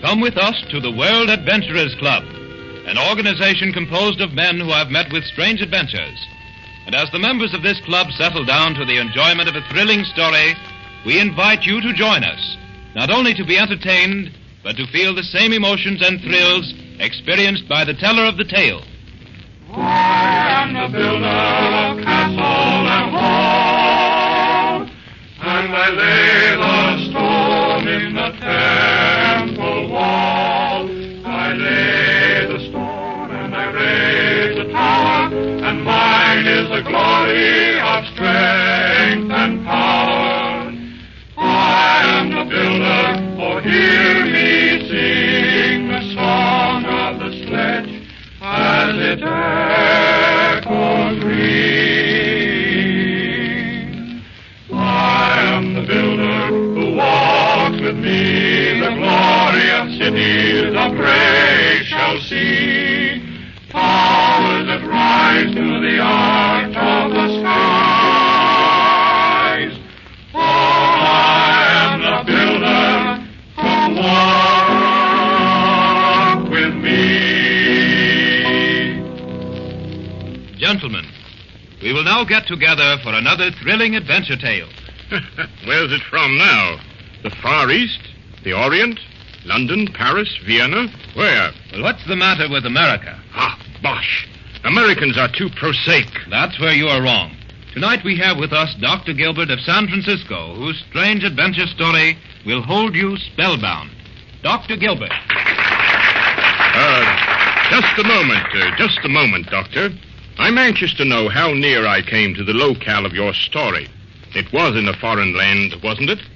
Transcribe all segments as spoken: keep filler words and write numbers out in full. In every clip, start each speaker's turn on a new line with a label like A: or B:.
A: Come with us to the World Adventurers Club, an organization composed of men who have met with strange adventures. And as the members of this club settle down to the enjoyment of a thrilling story, we invite you to join us, not only to be entertained, but to feel the same emotions and thrills experienced by the teller of the tale.
B: I am the builder of castle and hall, and I lay the stone in the temple wall. I lay the stone and I raise the tower, and mine is the glory of strength and power. I am the builder, oh hear me sing the song of the sledge as it echoes green. I am the builder who walks with me the glory of cities the brave shall see, towers that rise to the art of the skies. Oh, I am the builder, come walk with me.
A: Gentlemen, we will now get together for another thrilling adventure tale.
C: Where's it from now? The Far East? The Orient? London? Paris? Vienna? Where?
A: Well, what's the matter with America?
C: Ah, bosh. Americans are too prosaic.
A: That's where you are wrong. Tonight we have with us Doctor Gilbert of San Francisco, whose strange adventure story will hold you spellbound. Doctor Gilbert.
C: Uh, just a moment, uh, just a moment, Doctor. I'm anxious to know how near I came to the locale of your story. It was in a foreign land, wasn't it?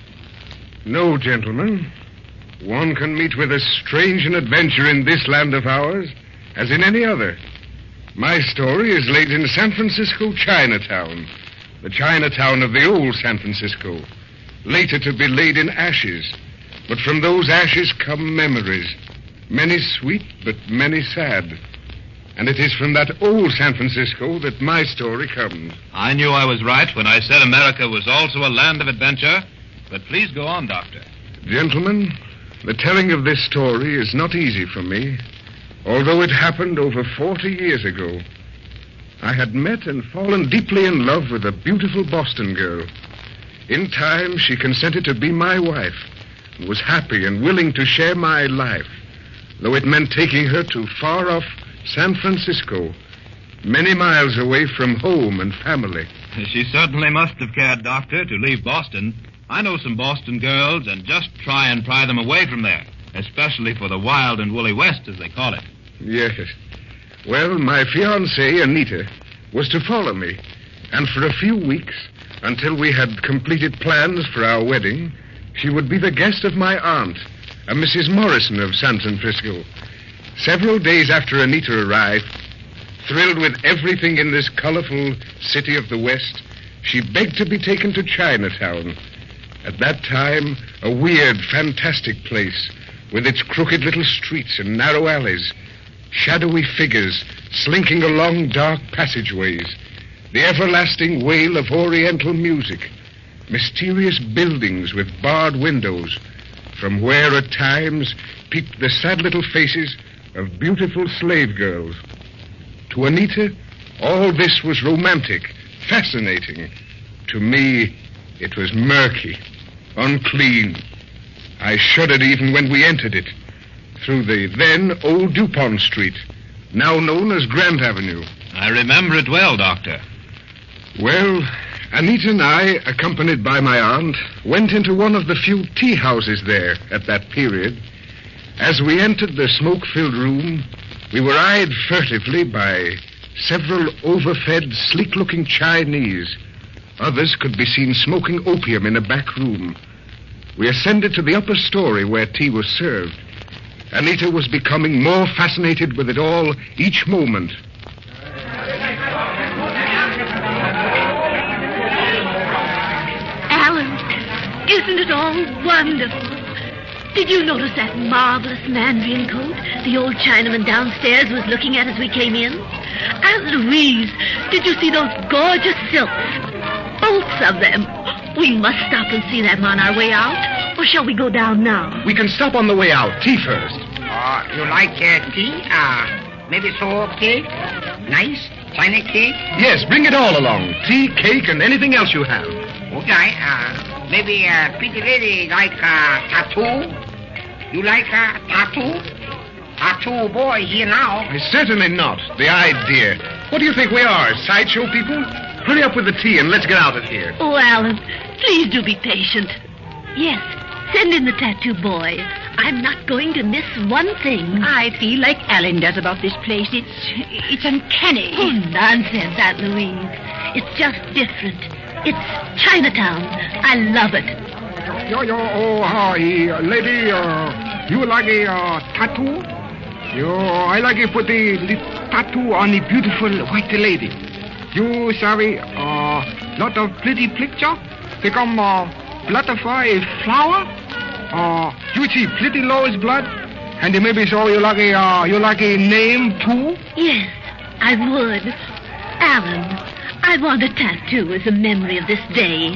D: No, gentlemen. One can meet with as strange an adventure in this land of ours as in any other. My story is laid in San Francisco, Chinatown, the Chinatown of the old San Francisco, later to be laid in ashes. But from those ashes come memories, many sweet but many sad. And it is from that old San Francisco that my story comes.
A: I knew I was right when I said America was also a land of adventure. But please go on, Doctor.
D: Gentlemen, the telling of this story is not easy for me, although it happened over forty years ago. I had met and fallen deeply in love with a beautiful Boston girl. In time, she consented to be my wife and was happy and willing to share my life, though it meant taking her to far-off San Francisco, many miles away from home and family.
A: She certainly must have cared, Doctor, to leave Boston. I know some Boston girls, and just try and pry them away from there, especially for the wild and woolly West, as they call it.
D: Yes. Well, my fiancée, Anita, was to follow me, and for a few weeks, until we had completed plans for our wedding, she would be the guest of my aunt, a Missus Morrison of San Francisco. Several days after Anita arrived, thrilled with everything in this colorful city of the West, she begged to be taken to Chinatown. At that time, a weird, fantastic place with its crooked little streets and narrow alleys, shadowy figures slinking along dark passageways, the everlasting wail of Oriental music, mysterious buildings with barred windows, from where at times peeped the sad little faces of beautiful slave girls. To Anita, all this was romantic, fascinating. To me, it was murky, unclean. I shuddered even when we entered it, through the then old DuPont Street, now known as Grant Avenue.
A: I remember it well, Doctor.
D: Well, Anita and I, accompanied by my aunt, went into one of the few tea houses there at that period. As we entered the smoke-filled room, we were eyed furtively by several overfed, sleek-looking Chinese. Others could be seen smoking opium in a back room. We ascended to the upper story where tea was served. Anita was becoming more fascinated with it all each moment.
E: Alan, isn't it all wonderful? Did you notice that marvelous mandarin coat the old Chinaman downstairs was looking at as we came in? Aunt Louise, did you see those gorgeous silks? Both of them. We must stop and see them on our way out. Or shall we go down now?
D: We can stop on the way out. Tea first.
F: Uh, you like uh, tea? Uh, maybe so cake? Nice? China cake?
D: Yes, bring it all along. Tea, cake, and anything else you have.
F: Okay. Uh, maybe a uh, pretty lady like uh, tattoo? You like uh, tattoo? Tattoo boy here now.
D: Certainly not. The idea. What do you think we are, sideshow people? Hurry up with the tea and let's get out of here.
E: Oh, Alan, please do be patient. Yes, send in the tattoo boy. I'm not going to miss one thing.
G: I feel like Alan does about this place. It's it's uncanny.
E: Oh, nonsense, Aunt Louise. It's just different. It's Chinatown. I love it.
H: Yo, yo, oh, hi, lady, uh, you like a uh, tattoo? Yo, I like to put the, the tattoo on the beautiful white lady. You sorry, uh, lot of pretty picture? They come, uh, butterfly flower? Uh, you see pretty Lois blood? And maybe so you like a, uh, you like a name too?
E: Yes, I would. Alan, I want a tattoo as a memory of this day.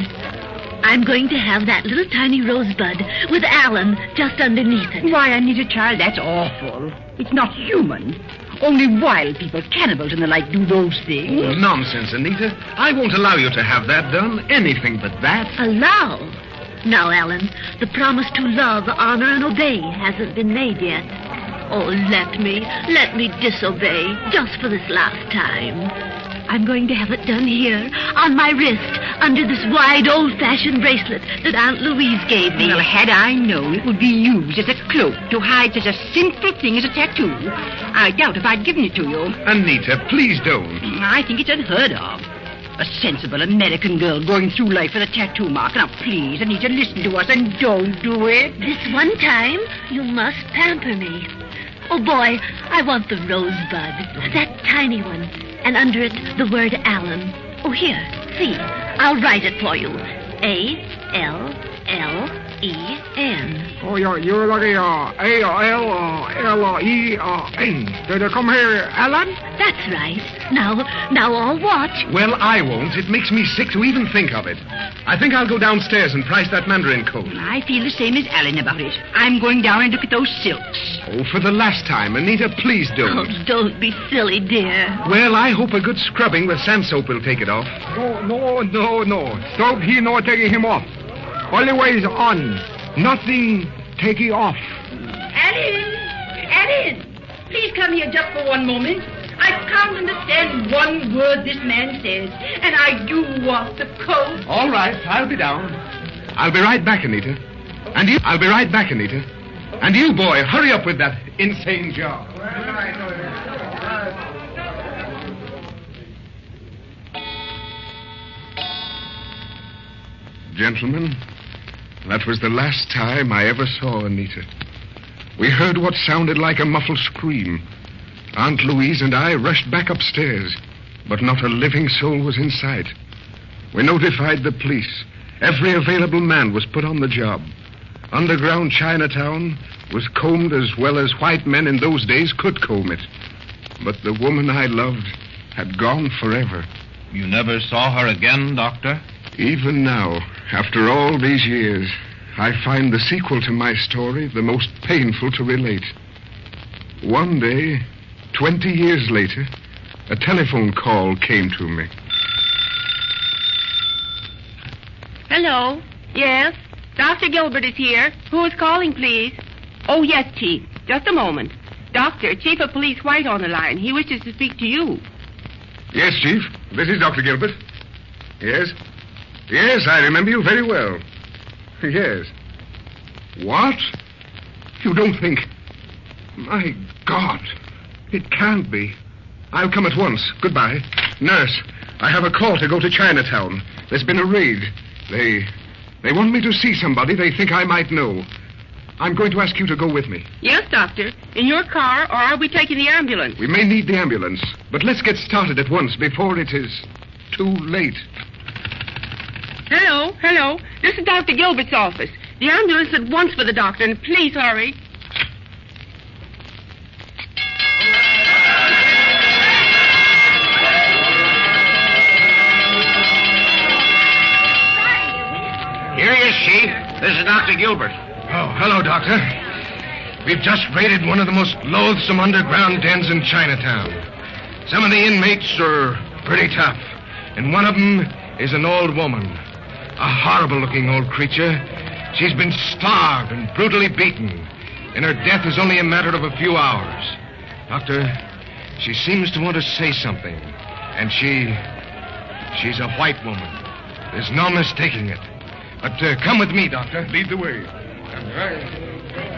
E: I'm going to have that little tiny rosebud with Alan just underneath it.
G: Why, Anita, child, that's awful. It's not human. Only wild people, cannibals and the like, do those things.
D: Oh, nonsense, Anita. I won't allow you to have that done. Anything but that.
E: Allow? Now, Alan, the promise to love, honor, and obey hasn't been made yet. Oh, let me, let me disobey just for this last time. I'm going to have it done here, on my wrist, under this wide, old-fashioned bracelet that Aunt Louise gave me.
G: Well, had I known it would be used as a cloak to hide such a sinful thing as a tattoo, I doubt if I'd given it to you.
D: Anita, please don't.
G: I think it's unheard of. A sensible American girl going through life with a tattoo mark. Now, please, Anita, listen to us and don't do it.
E: This one time, you must pamper me. Oh, boy, I want the rosebud, that tiny one, and under it, the word Alan. Oh, here, see, I'll write it for you. A L L E N.
H: Oh, you're, you're like a, uh, A L L E N. Did you come here, Alan?
E: That's right. Now, now I'll watch.
D: Well, I won't. It makes me sick to even think of it. I think I'll go downstairs and price that mandarin coat.
G: I feel the same as Alan about it. I'm going down and look at those silks.
D: Oh, for the last time, Anita, please don't.
E: Oh, don't be silly, dear.
D: Well, I hope a good scrubbing with sand soap will take it off.
H: No, no, no, no. Soap, he no taking him off. Always on. Nothing taking off.
G: Alan! Alan! Please come here just for one moment. I can't understand one word this man says, and I do want the coat.
D: All right, I'll be down. I'll be right back, Anita. And you... I'll be right back, Anita. And you, boy, hurry up with that insane job. Gentlemen, that was the last time I ever saw Anita. We heard what sounded like a muffled scream. Aunt Louise and I rushed back upstairs, but not a living soul was in sight. We notified the police. Every available man was put on the job. Underground Chinatown was combed as well as white men in those days could comb it. But the woman I loved had gone forever.
A: You never saw her again, Doctor?
D: Even now, after all these years, I find the sequel to my story the most painful to relate. One day, twenty years later, a telephone call came to me.
G: Hello? Yes? Doctor Gilbert is here. Who is calling, please? Oh, yes, Chief. Just a moment. Doctor, Chief of Police White on the line. He wishes to speak to you.
D: Yes, Chief. This is Doctor Gilbert. Yes? Yes, I remember you very well. Yes. What? You don't think... My God. It can't be. I'll come at once. Goodbye. Nurse, I have a call to go to Chinatown. There's been a raid. They... They want me to see somebody they think I might know. I'm going to ask you to go with me.
G: Yes, Doctor. In your car, or are we taking the ambulance?
D: We may need the ambulance, but let's get started at once before it is too late.
G: Hello, hello. This is Doctor Gilbert's office. The ambulance at once for the doctor, and please hurry.
F: Here he is, Chief. This is Doctor Gilbert.
D: Oh, hello, Doctor. We've just raided one of the most loathsome underground dens in Chinatown. Some of the inmates are pretty tough, and one of them is an old woman. A horrible-looking old creature. She's been starved and brutally beaten, and her death is only a matter of a few hours. Doctor, she seems to want to say something, and she... she's a white woman. There's no mistaking it. But uh, come with me, Doctor. Lead the way. All right.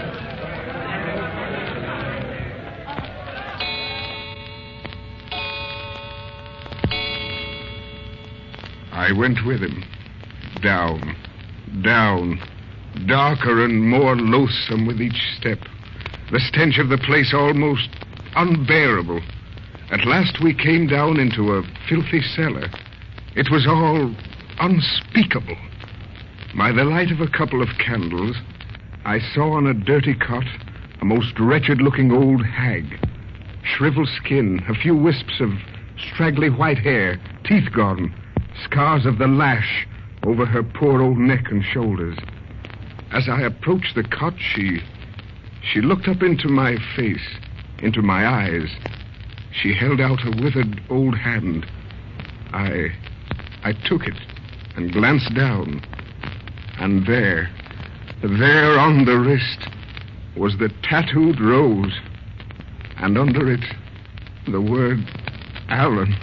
D: I went with him. Down, down, darker and more loathsome with each step. The stench of the place almost unbearable. At last we came down into a filthy cellar. It was all unspeakable. By the light of a couple of candles, I saw on a dirty cot a most wretched-looking old hag. Shriveled skin, a few wisps of straggly white hair, teeth gone, scars of the lash over her poor old neck and shoulders. As I approached the cot, she... she looked up into my face, into my eyes. She held out a withered old hand. I... I took it and glanced down. And there, there on the wrist, was the tattooed rose. And under it, the word Alan.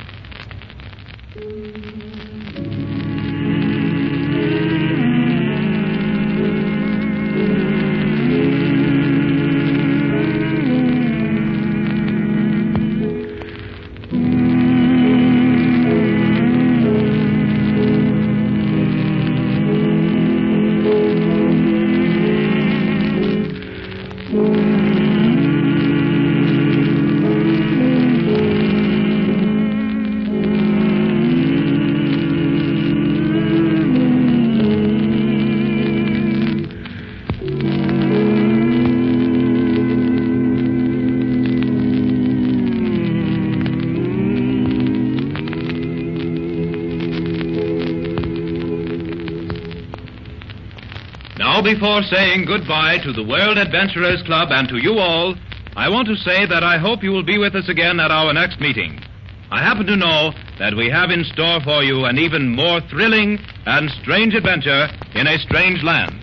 A: Before saying goodbye to the World Adventurers Club and to you all, I want to say that I hope you will be with us again at our next meeting. I happen to know that we have in store for you an even more thrilling and strange adventure in a strange land.